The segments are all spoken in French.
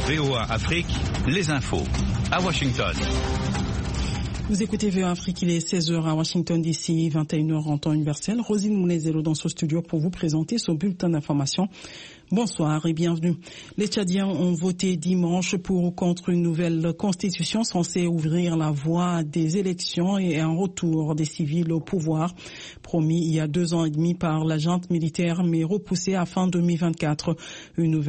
VOA Afrique, les infos. À Washington. Vous écoutez VOA Afrique, il est 16h à Washington DC, 21h en temps universel. Rosine Mounezelo dans ce studio pour vous présenter ce bulletin d'information. Bonsoir et bienvenue. Les Tchadiens ont voté dimanche pour ou contre une nouvelle constitution censée ouvrir la voie à des élections et un retour des civils au pouvoir, promis il y a 2 ans et demi par la junte militaire, mais repoussé à fin 2024. Une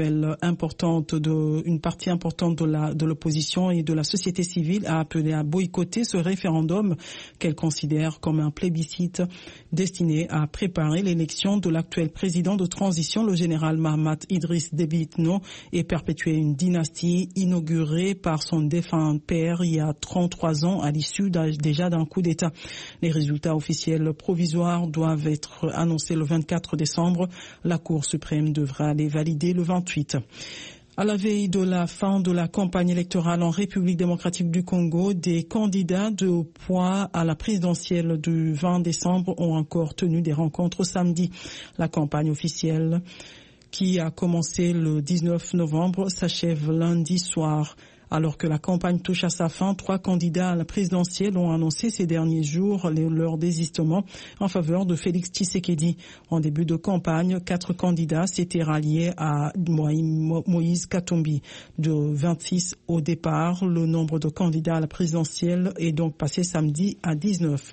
partie importante de l'opposition et de la société civile a appelé à boycotter ce référendum qu'elle considère comme un plébiscite destiné à préparer l'élection de l'actuel président de transition, le général Mahamat Idriss Déby Itno, et perpétuer une dynastie inaugurée par son défunt père il y a 33 ans à l'issue déjà d'un coup d'État. Les résultats officiels provisoires doivent être annoncés le 24 décembre. La Cour suprême devra les valider le 28. À la veille de la fin de la campagne électorale en République démocratique du Congo, des candidats de poids à la présidentielle du 20 décembre ont encore tenu des rencontres samedi. La campagne officielle, qui a commencé le 19 novembre, s'achève lundi soir. Alors que la campagne touche à sa fin, 3 candidats à la présidentielle ont annoncé ces derniers jours leur désistement en faveur de Félix Tshisekedi. En début de campagne, 4 candidats s'étaient ralliés à Moïse Katumbi. De 26 au départ, le nombre de candidats à la présidentielle est donc passé samedi à 19.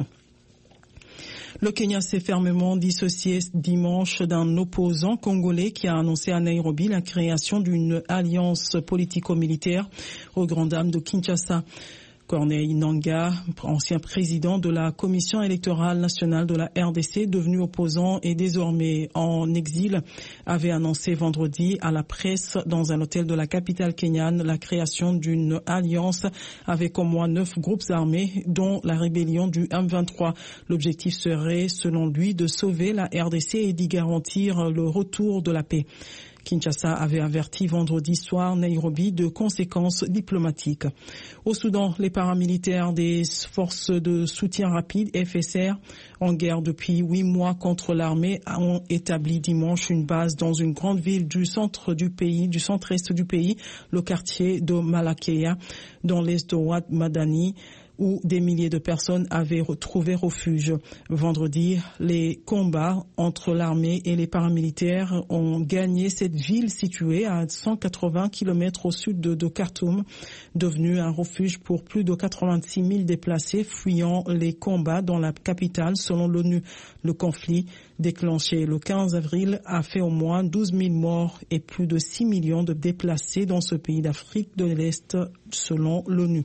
Le Kenya s'est fermement dissocié dimanche d'un opposant congolais qui a annoncé à Nairobi la création d'une alliance politico-militaire aux grandes dames de Kinshasa. Corneille Nangaa, ancien président de la Commission électorale nationale de la RDC, devenu opposant et désormais en exil, avait annoncé vendredi à la presse dans un hôtel de la capitale kenyane la création d'une alliance avec au moins 9 groupes armés, dont la rébellion du M23. L'objectif serait, selon lui, de sauver la RDC et d'y garantir le retour de la paix. Kinshasa avait averti vendredi soir Nairobi de conséquences diplomatiques. Au Soudan, les paramilitaires des forces de soutien rapide, FSR, en guerre depuis 8 mois contre l'armée, ont établi dimanche une base dans une grande ville du centre-est du pays, le quartier de Malakeya, dans l'est de Ouad Madani, où des milliers de personnes avaient trouvé refuge. Vendredi, les combats entre l'armée et les paramilitaires ont gagné cette ville située à 180 km au sud de Khartoum, devenue un refuge pour plus de 86 000 déplacés fuyant les combats dans la capitale selon l'ONU. Le conflit, déclenché le 15 avril, a fait au moins 12 000 morts et plus de 6 millions de déplacés dans ce pays d'Afrique de l'Est selon l'ONU.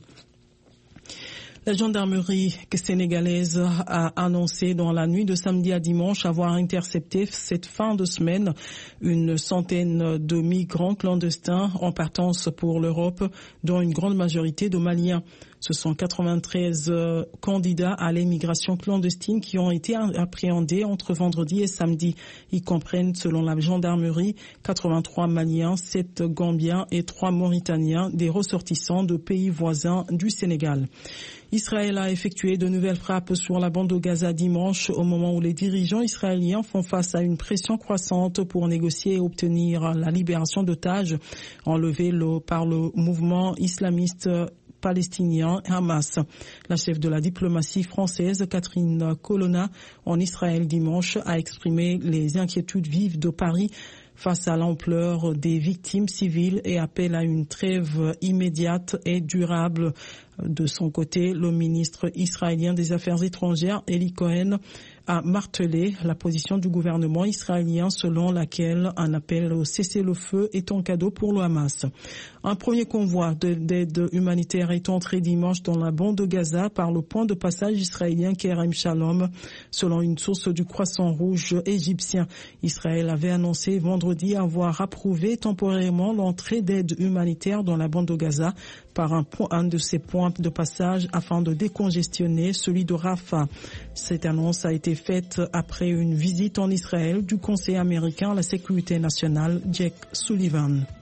La gendarmerie sénégalaise a annoncé dans la nuit de samedi à dimanche avoir intercepté cette fin de semaine une centaine de migrants clandestins en partance pour l'Europe, dont une grande majorité de Maliens. Ce sont 93 candidats à l'immigration clandestine qui ont été appréhendés entre vendredi et samedi. Ils comprennent, selon la gendarmerie, 83 Maliens, 7 Gambiens et 3 Mauritaniens, des ressortissants de pays voisins du Sénégal. Israël a effectué de nouvelles frappes sur la bande de Gaza dimanche, au moment où les dirigeants israéliens font face à une pression croissante pour négocier et obtenir la libération d'otages enlevés par le mouvement islamiste palestinien Hamas. La chef de la diplomatie française, Catherine Colonna, en Israël dimanche, a exprimé les inquiétudes vives de Paris face à l'ampleur des victimes civiles et appelle à une trêve immédiate et durable. De son côté, le ministre israélien des Affaires étrangères, Eli Cohen, a martelé la position du gouvernement israélien selon laquelle un appel au cessez-le-feu est un cadeau pour le Hamas. Un premier convoi d'aide humanitaire est entré dimanche dans la bande de Gaza par le point de passage israélien Kerem Shalom, selon une source du Croissant Rouge égyptien. Israël avait annoncé vendredi avoir approuvé temporairement l'entrée d'aide humanitaire dans la bande de Gaza par un de ses points de passage afin de décongestionner celui de Rafah. Cette annonce a été faite après une visite en Israël du conseiller américain à la sécurité nationale, Jake Sullivan.